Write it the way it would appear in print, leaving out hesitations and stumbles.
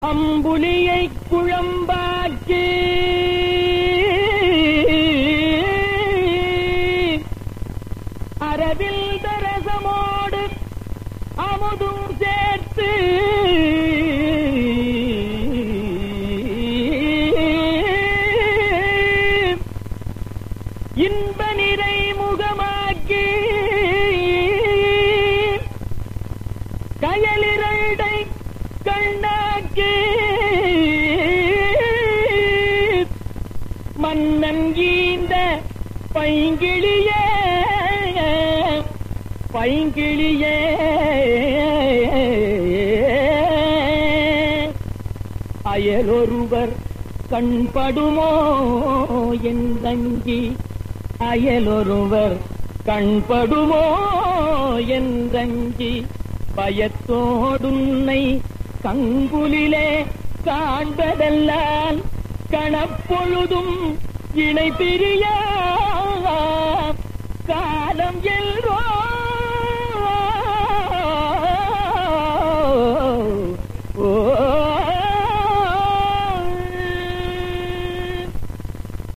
அம்புலியை குழம்பாக்கி அரவில் தரசமோடு அமுதும் சேர்த்து இன்ப நிறை முகமாக்கி கயலிரண்டை கண்ணாக்கி மன்னன் ஈந்த பைங்கிளியே பைங்கிளியே அயலொருவர் கண்படுமோ என்றங்கி அயலொருவர் கண்படுமோ என்றங்கி பயத்தோடுன்னை கங்குலிலே காண்பதெல்லாம் கணப்பொழுதும் இணை பிரியா காலம் எல்லாம்